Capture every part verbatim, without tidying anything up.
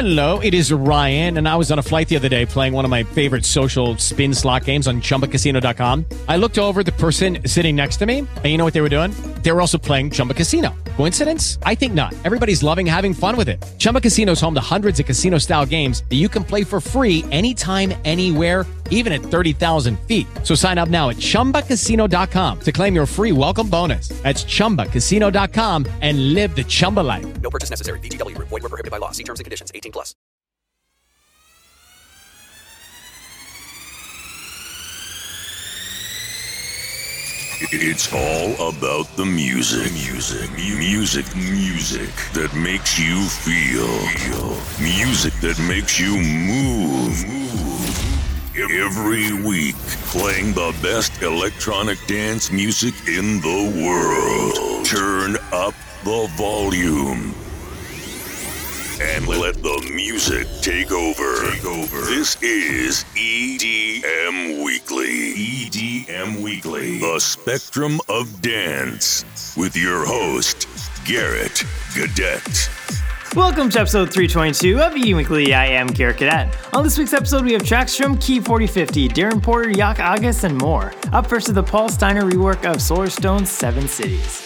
Hello, it is Ryan, and I was on a flight the other day playing one of my favorite social spin slot games on Chumba Casino dot com. I looked over at the person sitting next to me, and you know what they were doing? They were also playing Chumba Casino. Coincidence? I think not. Everybody's loving having fun with it. Chumba Casino is home to hundreds of casino-style games that you can play for free anytime, anywhere, even at thirty thousand feet. So sign up now at Chumba Casino dot com to claim your free welcome bonus. That's Chumba Casino dot com and live the Chumba life. No purchase necessary. V G W. Void where prohibited by law. See terms and conditions. eighteen plus. It's all about the music. Music. Music. Music that makes you feel. Music that makes you move. Every week, playing the best electronic dance music in the world. Turn up the volume and let the music take over. Take over. This is E D M Weekly. E D M Weekly. The Spectrum of Dance with your host, Garrett Cadet. Welcome to episode three twenty-two of E D M Weekly. I am Garrett Cadet. On this week's episode, we have tracks from Key forty fifty, Darren Porter, Yak August, and more. Up first is the Paul Steiner rework of Solar Stone's Seven Cities.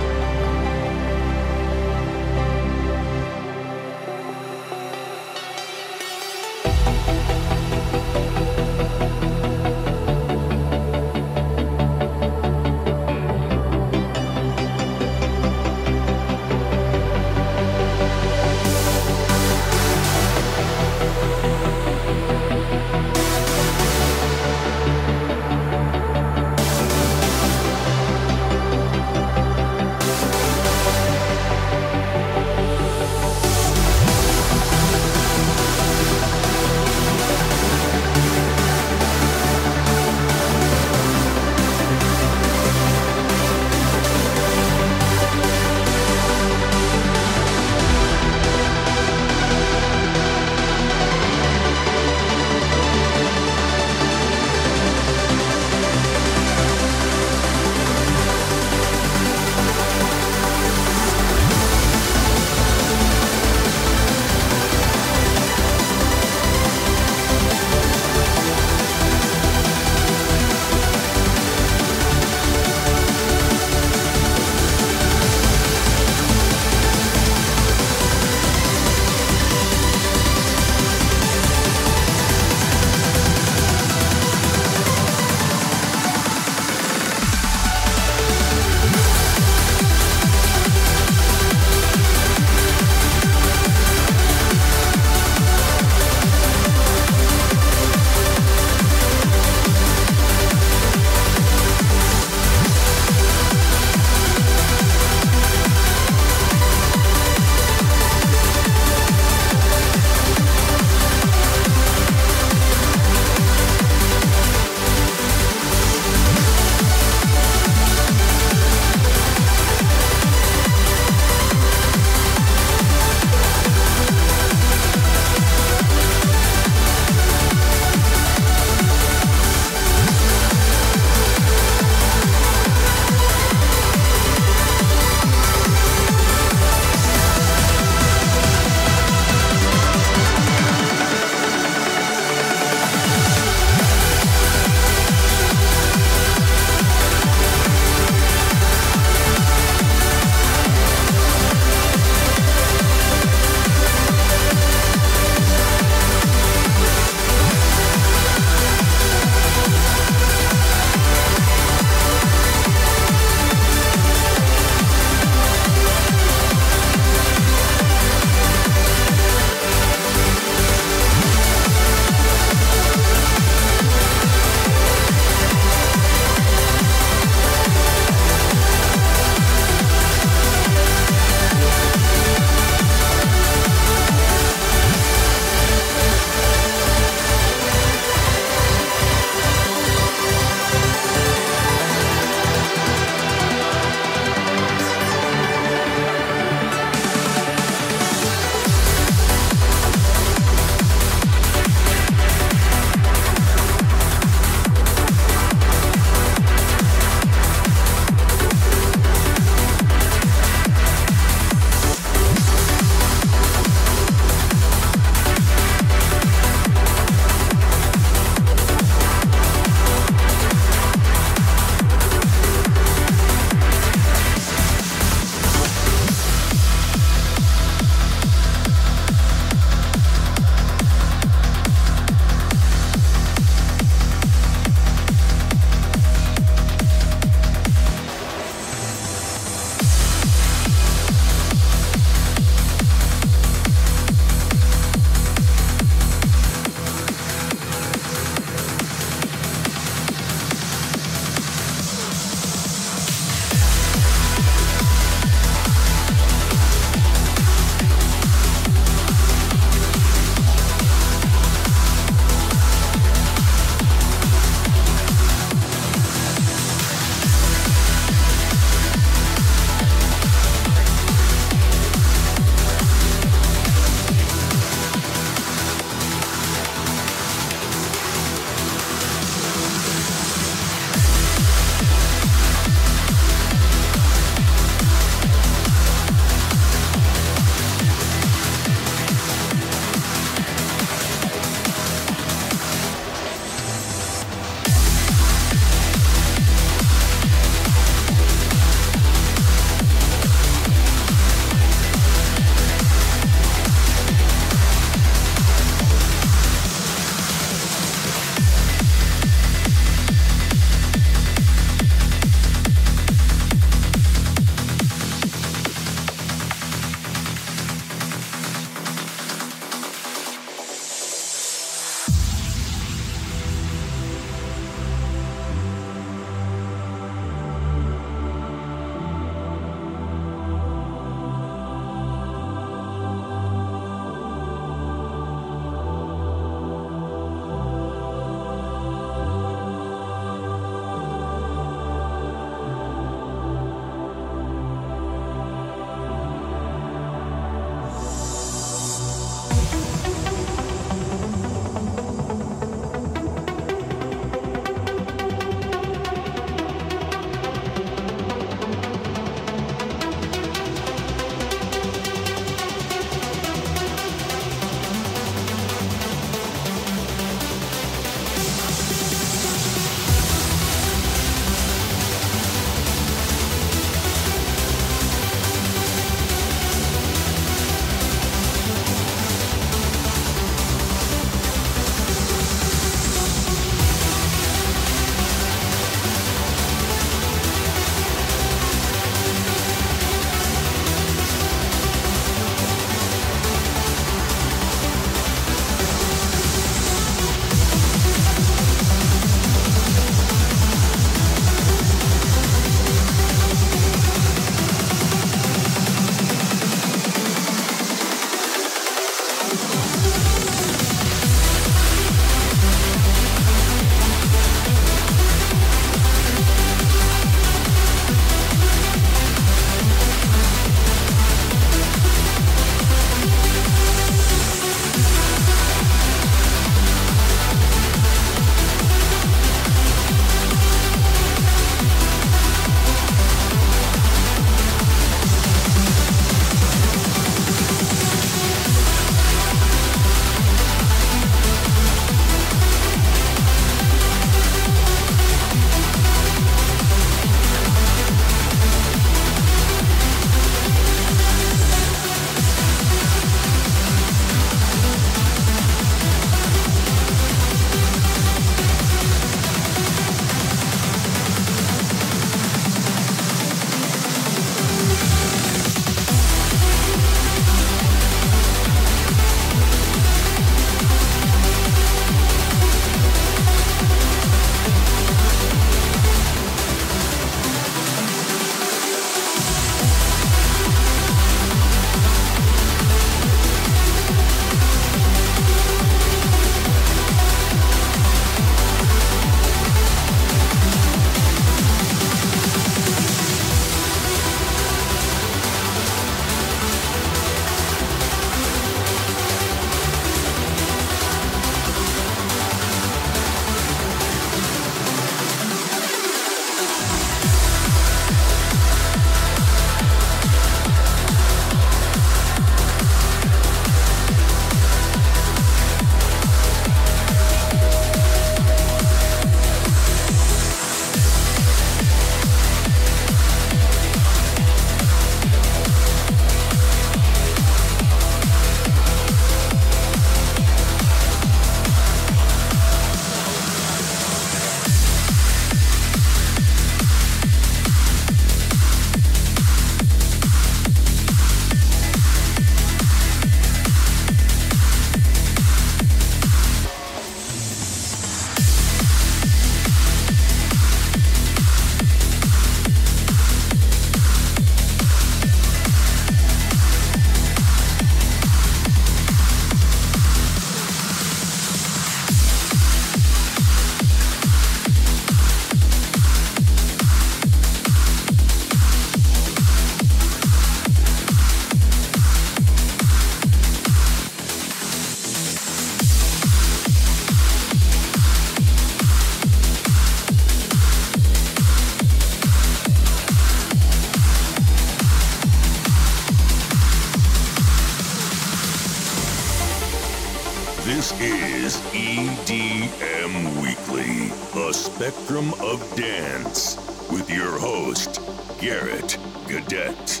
is E D M Weekly, a spectrum of dance, with your host, Garrett Gadet.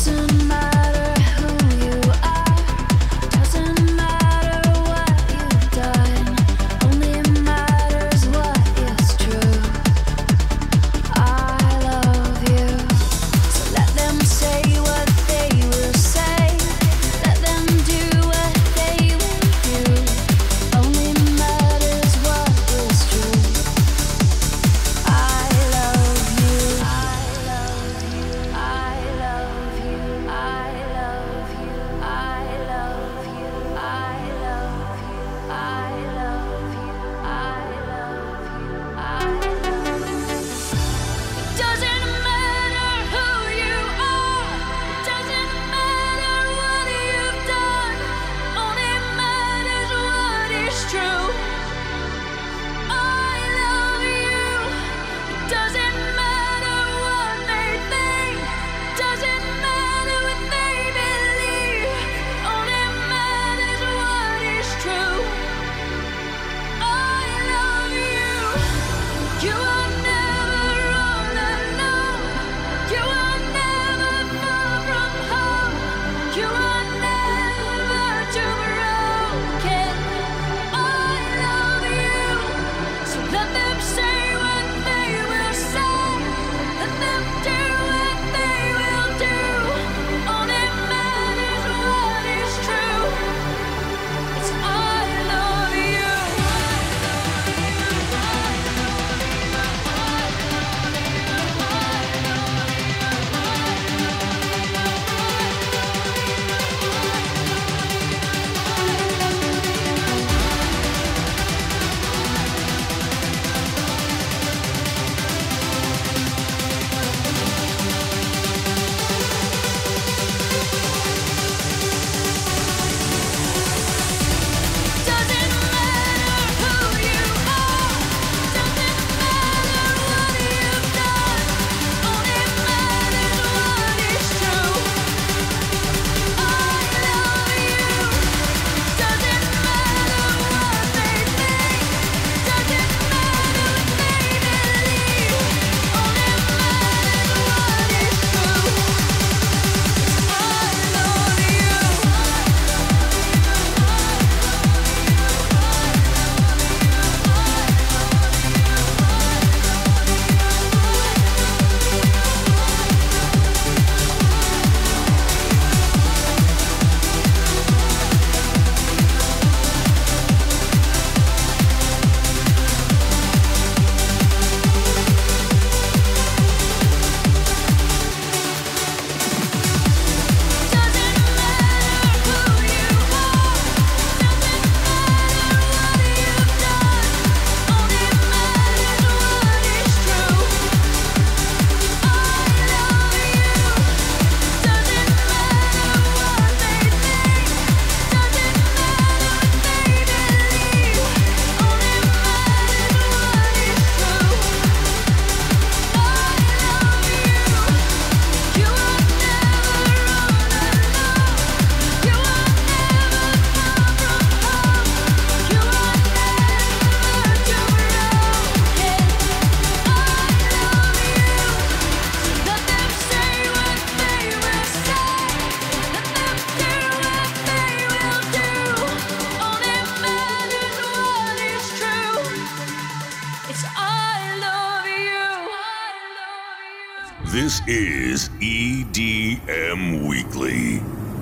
This is E D M Weekly,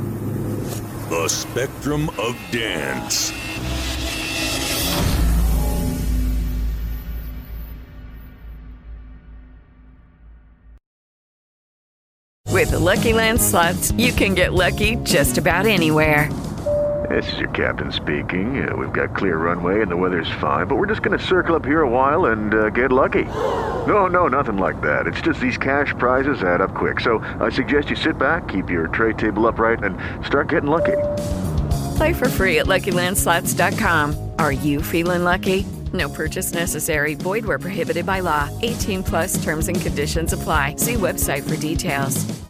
the spectrum of dance. With the Lucky Land Slots, you can get lucky just about anywhere. This is your captain speaking. Uh, we've got clear runway and the weather's fine, but we're just going to circle up here a while and uh, get lucky. No, no, nothing like that. It's just these cash prizes add up quick. So I suggest you sit back, keep your tray table upright, and start getting lucky. Play for free at Lucky Land Slots dot com. Are you feeling lucky? No purchase necessary. Void where prohibited by law. eighteen plus terms and conditions apply. See website for details.